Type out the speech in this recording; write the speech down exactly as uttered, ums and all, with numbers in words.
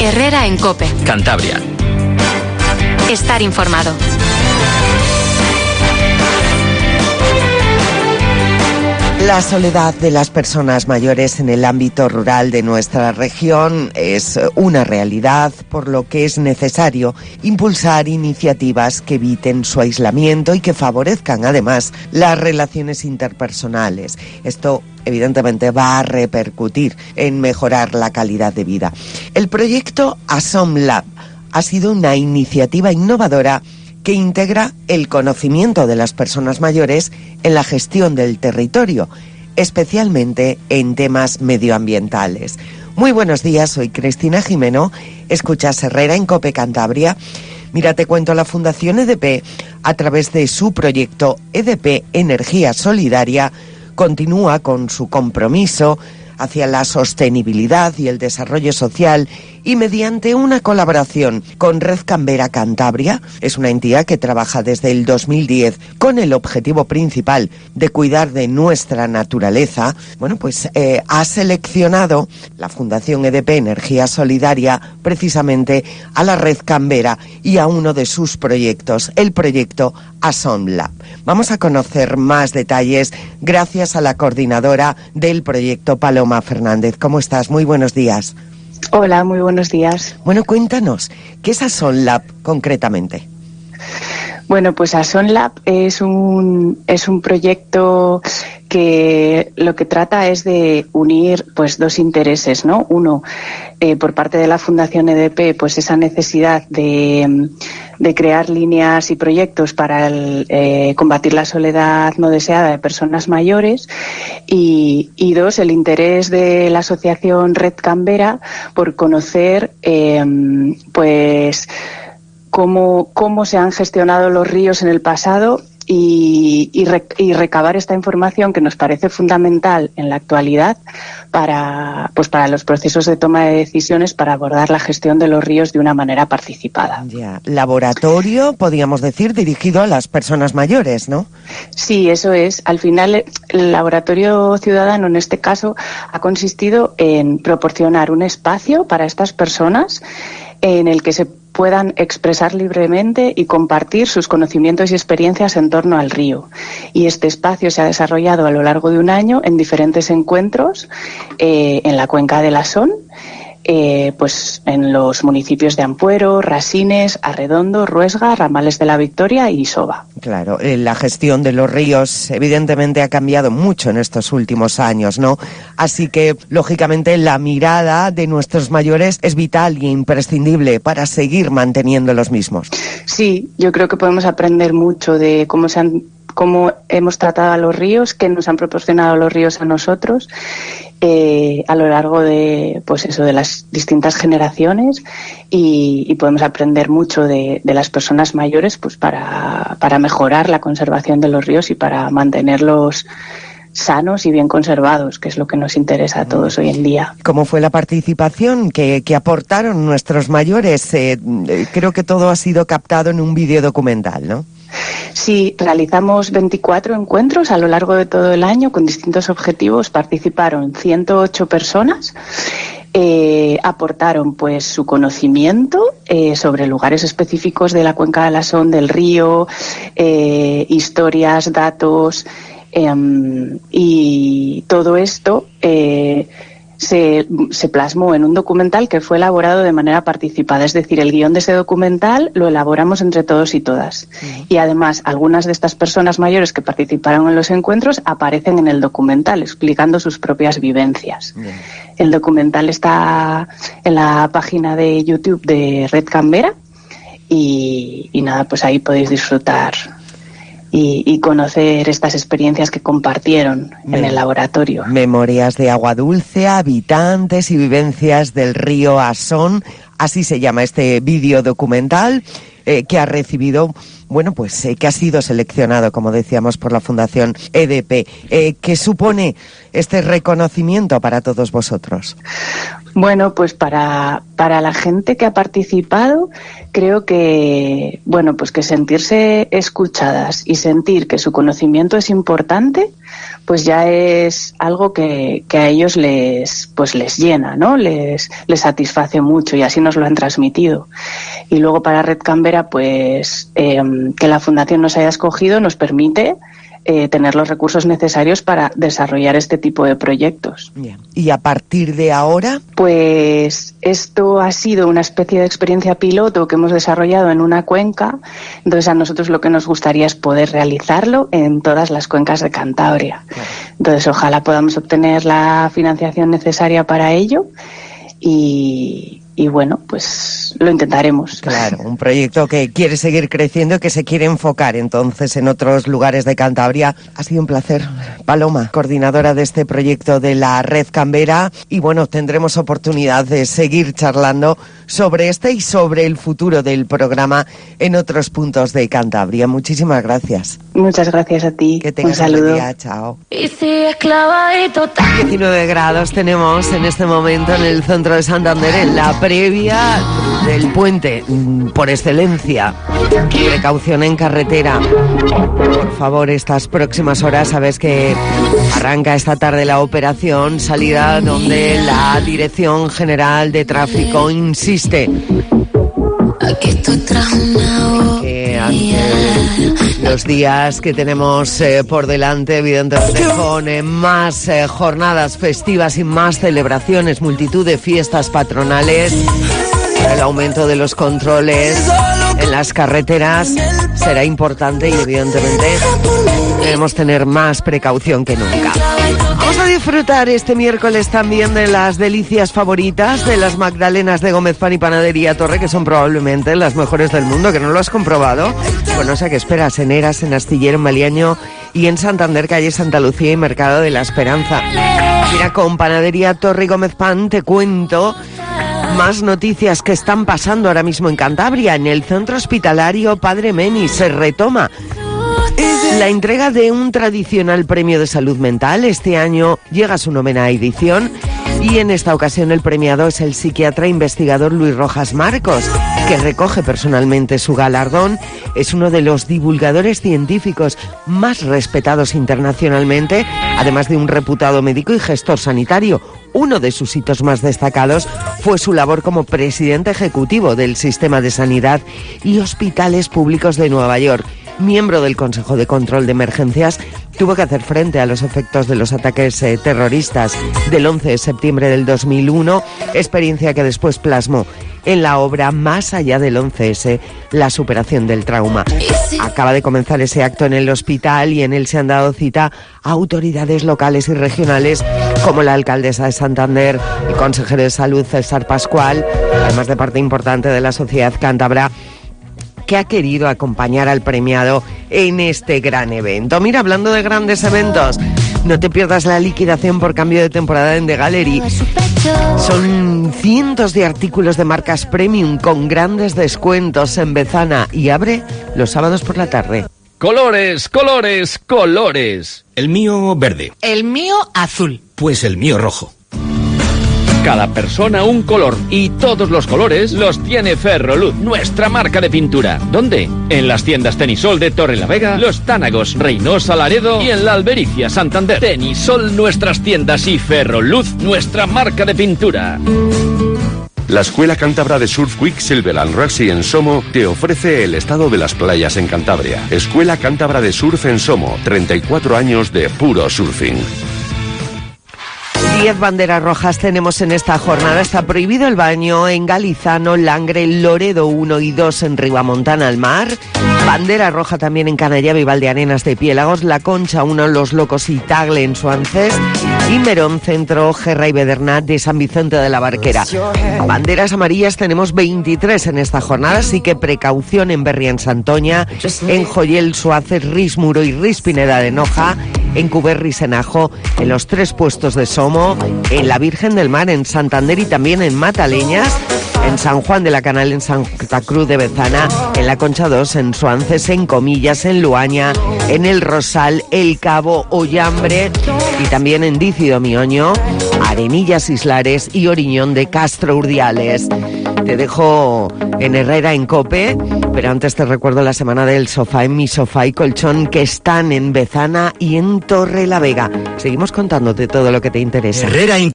Herrera en COPE. Cantabria. Estar informado. La soledad de las personas mayores en el ámbito rural de nuestra región es una realidad, por lo que es necesario impulsar iniciativas que eviten su aislamiento y que favorezcan además las relaciones interpersonales. Esto evidentemente va a repercutir en mejorar la calidad de vida. El proyecto ASOMLab ha sido una iniciativa innovadora que integra el conocimiento de las personas mayores en la gestión del territorio, especialmente en temas medioambientales. Muy buenos días, soy Cristina Jimeno, escuchas Herrera en COPE Cantabria. Mira, te cuento, la Fundación E D P, a través de su proyecto E D P Energía Solidaria, continúa con su compromiso hacia la sostenibilidad y el desarrollo social y mediante una colaboración con Red Canberra Cantabria, es una entidad que trabaja desde el dos mil diez con el objetivo principal de cuidar de nuestra naturaleza, bueno, pues eh, ha seleccionado la Fundación E D P Energía Solidaria precisamente a la Red Canberra y a uno de sus proyectos, el proyecto ASOMLab. Vamos a conocer más detalles gracias a la coordinadora del proyecto, Paloma Fernández. ¿Cómo estás? Muy buenos días. Hola, muy buenos días. Bueno, cuéntanos, ¿qué es ASOMLab concretamente? Bueno, pues ASOMLab es un, es un proyecto que lo que trata es de unir pues dos intereses, ¿no? Uno, eh, por parte de la Fundación E D P, pues esa necesidad de, de crear líneas y proyectos para el, eh, combatir la soledad no deseada de personas mayores y, y dos, el interés de la asociación Red Canberra por conocer eh, pues cómo, cómo se han gestionado los ríos en el pasado y, y, rec, y recabar esta información que nos parece fundamental en la actualidad para, pues para los procesos de toma de decisiones para abordar la gestión de los ríos de una manera participada. Ya, laboratorio, podríamos decir, dirigido a las personas mayores, ¿no? Sí, eso es. Al final, el laboratorio ciudadano, en este caso, ha consistido en proporcionar un espacio para estas personas en el que se puedan expresar libremente y compartir sus conocimientos y experiencias en torno al río. Y este espacio se ha desarrollado a lo largo de un año en diferentes encuentros eh, en la cuenca de la Son, eh, pues en los municipios de Ampuero, Rasines, Arredondo, Ruesga, Ramales de la Victoria y Soba. Claro, eh, la gestión de los ríos evidentemente ha cambiado mucho en estos últimos años, ¿no? Así que, lógicamente, la mirada de nuestros mayores es vital y imprescindible para seguir manteniendo los mismos. Sí, yo creo que podemos aprender mucho de cómo se han, cómo hemos tratado a los ríos, qué nos han proporcionado los ríos a nosotros eh, a lo largo de, pues eso, de las distintas generaciones y, y podemos aprender mucho de, de las personas mayores, pues para, para mejorar la conservación de los ríos y para mantenerlos sanos y bien conservados, que es lo que nos interesa a todos hoy en día. ¿Cómo fue la participación que, que aportaron nuestros mayores? Eh, creo que todo ha sido captado en un vídeo documental, ¿no? Sí, realizamos veinticuatro encuentros a lo largo de todo el año con distintos objetivos. Participaron ciento ocho personas. Eh, aportaron pues su conocimiento eh, sobre lugares específicos de la cuenca de la Son, del río, eh, historias, datos, eh, y todo esto eh, se, se plasmó en un documental que fue elaborado de manera participada, es decir, el guión de ese documental lo elaboramos entre todos y todas. Sí. Y además, algunas de estas personas mayores que participaron en los encuentros aparecen en el documental, explicando sus propias vivencias. Bien. El documental está en la página de YouTube de Red Canberra y, y nada, pues ahí podéis disfrutar Y, y conocer estas experiencias que compartieron Mem- en el laboratorio. Memorias de agua dulce, habitantes y vivencias del río Asón, así se llama este vídeo documental, eh, que ha recibido bueno, pues eh, que ha sido seleccionado, como decíamos, por la Fundación E D P. Eh, ¿Qué supone este reconocimiento para todos vosotros? Bueno, pues para, para la gente que ha participado, creo que, bueno, pues que sentirse escuchadas y sentir que su conocimiento es importante, pues ya es algo que, que a ellos les, pues les llena, ¿no? Les, les satisface mucho y así nos lo han transmitido. Y luego para Red Canberra, pues eh, que la Fundación nos haya escogido nos permite Eh, tener los recursos necesarios para desarrollar este tipo de proyectos. Yeah. ¿Y a partir de ahora? Pues esto ha sido una especie de experiencia piloto que hemos desarrollado en una cuenca, entonces a nosotros lo que nos gustaría es poder realizarlo en todas las cuencas de Cantabria. Claro. Entonces ojalá podamos obtener la financiación necesaria para ello y... Y bueno, pues lo intentaremos. Claro, un proyecto que quiere seguir creciendo y que se quiere enfocar entonces en otros lugares de Cantabria. Ha sido un placer. Paloma, coordinadora de este proyecto de la Red Canberra. Y bueno, tendremos oportunidad de seguir charlando sobre este y sobre el futuro del programa en otros puntos de Cantabria. Muchísimas gracias. Muchas gracias a ti. Que tengas un saludo. Un buen día. Chao. diecinueve grados tenemos en este momento en el centro de Santander, en la previa del puente por excelencia. Precaución en carretera. Por favor, estas próximas horas, sabes que arranca esta tarde la operación salida, donde la Dirección General de Tráfico insiste que ante los días que tenemos eh, por delante, evidentemente con eh, más eh, jornadas festivas y más celebraciones, multitud de fiestas patronales, el aumento de los controles en las carreteras será importante y evidentemente debemos tener más precaución que nunca. Vamos a disfrutar este miércoles también de las delicias favoritas de las magdalenas de Gómez Pan y Panadería Torre, que son probablemente las mejores del mundo. ¿Que no lo has comprobado? Pues no sé qué esperas. En Eras, en Astillero, en Maliaño y en Santander, calle Santa Lucía y Mercado de la Esperanza. Mira, con Panadería Torre y Gómez Pan te cuento más noticias que están pasando ahora mismo en Cantabria. En el centro hospitalario Padre Meni se retoma la entrega de un tradicional premio de salud mental. Este año llega a su novena edición y en esta ocasión el premiado es el psiquiatra investigador Luis Rojas Marcos, que recoge personalmente su galardón. Es uno de los divulgadores científicos más respetados internacionalmente, además de un reputado médico y gestor sanitario. Uno de sus hitos más destacados fue su labor como presidente ejecutivo del Sistema de Sanidad y Hospitales Públicos de Nueva York. Miembro del Consejo de Control de Emergencias, tuvo que hacer frente a los efectos de los ataques eh, terroristas del once de septiembre del dos mil uno, experiencia que después plasmó en la obra Más allá del once ese, la superación del trauma. Acaba de comenzar ese acto en el hospital y en él se han dado cita a autoridades locales y regionales como la alcaldesa de Santander, el consejero de Salud César Pascual, además de parte importante de la sociedad cántabra, que ha querido acompañar al premiado en este gran evento. Mira, hablando de grandes eventos, no te pierdas la liquidación por cambio de temporada en The Gallery. Son cientos de artículos de marcas premium con grandes descuentos en Bezana y abre los sábados por la tarde. Colores, colores, colores. El mío verde. El mío azul. Pues el mío rojo. Cada persona un color y todos los colores los tiene Ferroluz, nuestra marca de pintura. ¿Dónde? En las tiendas Tenisol de Torrelavega, Los Tánagos, Reynosa, Laredo y en la Albericia, Santander. Tenisol, nuestras tiendas y Ferroluz, nuestra marca de pintura. La Escuela Cántabra de Surf Quicksilver and Roxy en Somo te ofrece el estado de las playas en Cantabria. Escuela Cántabra de Surf en Somo, treinta y cuatro años de puro surfing. Diez banderas rojas tenemos en esta jornada. Está prohibido el baño en Galizano, Langre, Loredo uno y dos en Ribamontana al Mar. Bandera roja también en Canallave y Valdearenas de Piélagos, La Concha uno, Los Locos y Tagle en Suances y Merón Centro, Gerra y Bedernat de San Vicente de la Barquera. Banderas amarillas tenemos veintitrés en esta jornada, así que precaución en Berria en Santoña, en Joyel, Suaces, Rismuro y Rispineda de Noja, en Cuberris, en Ajo, en los tres puestos de Somo, en la Virgen del Mar, en Santander y también en Mataleñas, en San Juan de la Canal, en Santa Cruz de Bezana, en La Concha dos, en Suances, en Comillas, en Luaña, en El Rosal, El Cabo, Ollambre y también en Dícido Mioño, Arenillas Islares y Oriñón de Castro Urdiales. Te dejo en Herrera en COPE, pero antes te recuerdo la semana del sofá en Mi Sofá y Colchón, que están en Bezana y en Torrelavega. Seguimos contándote todo lo que te interesa. Herrera en